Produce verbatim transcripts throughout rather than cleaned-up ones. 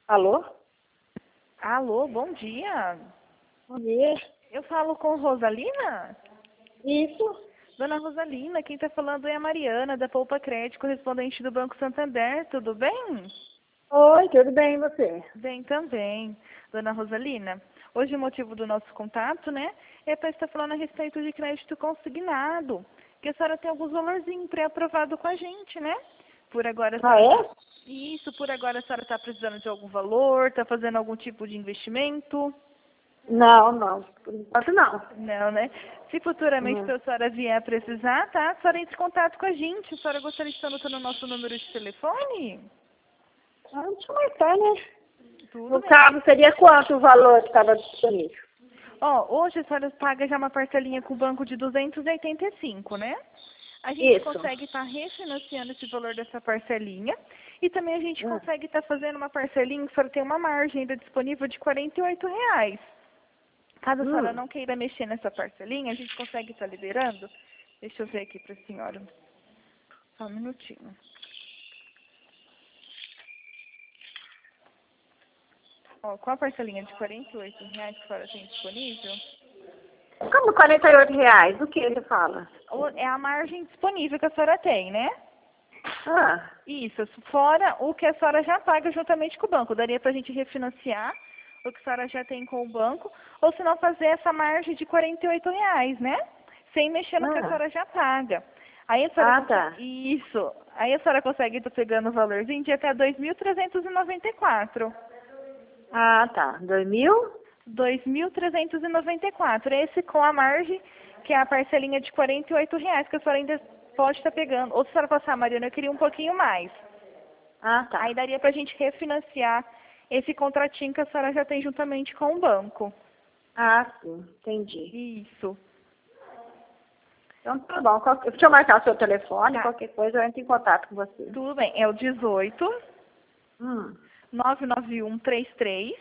Alô? Alô, bom dia. Bom dia. Eu falo com Rosalina? Isso. Dona Rosalina, quem está falando é a Mariana, da Poupa Crédito, correspondente do Banco Santander. Tudo bem? Oi, tudo bem e você? Bem também. Dona Rosalina, hoje o motivo do nosso contato, né, é para estar falando a respeito de crédito consignado, que a senhora tem alguns valorzinhos pré-aprovado com a gente, né? Por agora a Ah, senhora... é? Isso, por agora a senhora está precisando de algum valor, está fazendo algum tipo de investimento? Não, não. Por enquanto não. Não, né? Se futuramente Hum. a senhora vier a precisar, tá? A senhora entre em contato com a gente. A senhora gostaria de estar anotando o nosso número de telefone? Ah, deixa eu marcar, né? Tudo No bem. caso, seria quanto o valor que estava disponível? Ó, hoje a senhora paga já uma parcelinha com o banco de duzentos e oitenta e cinco, né? A gente Isso. consegue estar refinanciando esse valor dessa parcelinha e também a gente Hum. consegue estar fazendo uma parcelinha que a senhora tem uma margem ainda disponível de quarenta e oito reais. Caso a senhora Hum. não queira mexer nessa parcelinha, a gente consegue estar liberando. Deixa eu ver aqui para a senhora. Só um minutinho. Ó, com a parcelinha de quarenta e oito reais que a senhora tem disponível, Como quarenta e oito reais? Do que você fala? ou- é a margem disponível que a senhora tem, né? Ah, Isso, fora o que a senhora já paga juntamente com o banco. Daria para a gente refinanciar o que a senhora já tem com o banco, ou se não fazer essa margem de quarenta e oito reais, né? Sem mexer no que a ah. senhora já paga. Aí a senhora Ah, consegue... tá. Isso. Aí a senhora consegue estar pegando o valorzinho de até dois mil trezentos e noventa e quatro. Ah, tá. Dois mil? dois mil trezentos e noventa e quatro. Esse com a margem, que é a parcelinha de quarenta e oito reais, que a senhora ainda pode estar pegando. Ou se a senhora passar, Mariana, eu queria um pouquinho mais. Ah, Aí tá. daria pra gente refinanciar esse contratinho que a senhora já tem juntamente com o banco. Ah, sim. Entendi. Isso. Então tá bom. Qual- Deixa eu marcar o seu telefone. Tá. Qualquer coisa eu entro em contato com você. Tudo bem. É o dezoito, Hum. nove nove um três três,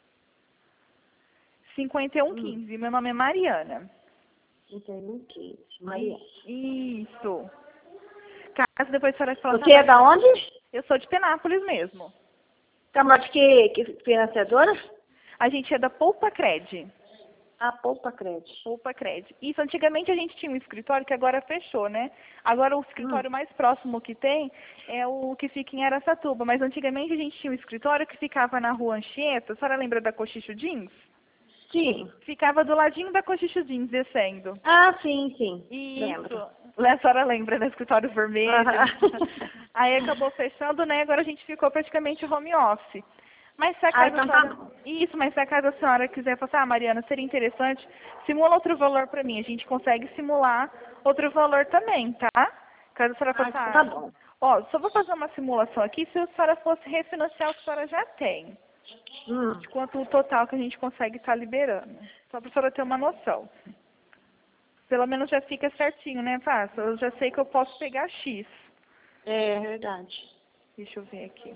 cinco um um Hum. cinco. Meu nome é Mariana. Entendi. Maria. Isso. Caso depois a senhora falar, Você é da onde? eu sou de Penápolis mesmo. Tá, mas de que, que financiadora? A gente é da Poupa Cred. A Poupa Crédito. Poupa Cred. Isso, antigamente a gente tinha um escritório que agora fechou, né? Agora o Hum. escritório mais próximo que tem é o que fica em Araçatuba. Mas antigamente a gente tinha um escritório que ficava na rua Anchieta. A senhora lembra da Cochicho Jeans? Sim. Ficava do ladinho da Cochicho Jeans, descendo. Ah, sim, sim. Isso. Lembro. A senhora lembra do escritório vermelho? Aham. Aí acabou fechando, né? Agora a gente ficou praticamente home office. Mas se a Ah, casa a então tá senhora... bom. Isso, mas se a casa a senhora quiser falar, ah, Mariana, seria interessante, simula outro valor para mim. A gente consegue simular outro valor também, tá? Caso a senhora Ah, faça, então tá ah, bom. ó, só vou fazer uma simulação aqui se a senhora fosse refinanciar o que a senhora já tem. Hum. De quanto o total que a gente consegue estar liberando. Só para a senhora ter uma noção. Pelo menos já fica certinho, né, Passa? Eu já sei que eu posso pegar X. É verdade. Deixa eu ver aqui.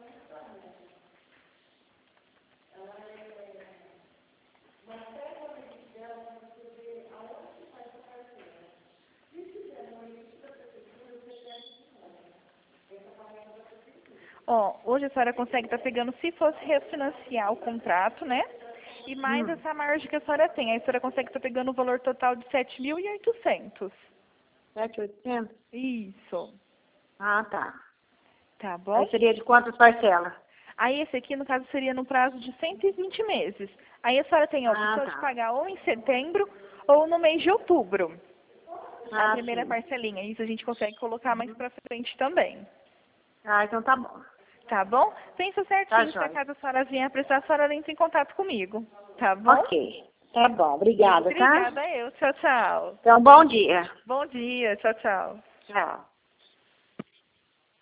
Ó, hoje a senhora consegue estar pegando, se fosse refinanciar o contrato, né? E mais Hum. essa margem que a senhora tem. Aí a senhora consegue estar pegando o valor total de sete mil e oitocentos. Sete, oitocentos? Isso. Ah, tá. Tá bom? Aí seria de quantas parcelas? Aí esse aqui, no caso, seria no prazo de cento e vinte meses. Aí a senhora tem a Ah, opção de tá. pagar ou em setembro ou no mês de outubro. A Ah, primeira sim. parcelinha. Isso a gente consegue colocar mais pra frente também. Ah, então tá bom. Tá bom? Pensa Tá certinho, se a jóia. casa a senhora vier a precisar, a senhora entra em contato comigo. Tá bom? Ok. Tá bom. Obrigada, tá? Obrigada eu. Tchau, tchau. Então, bom dia. Bom dia. Tchau, tchau. Tchau.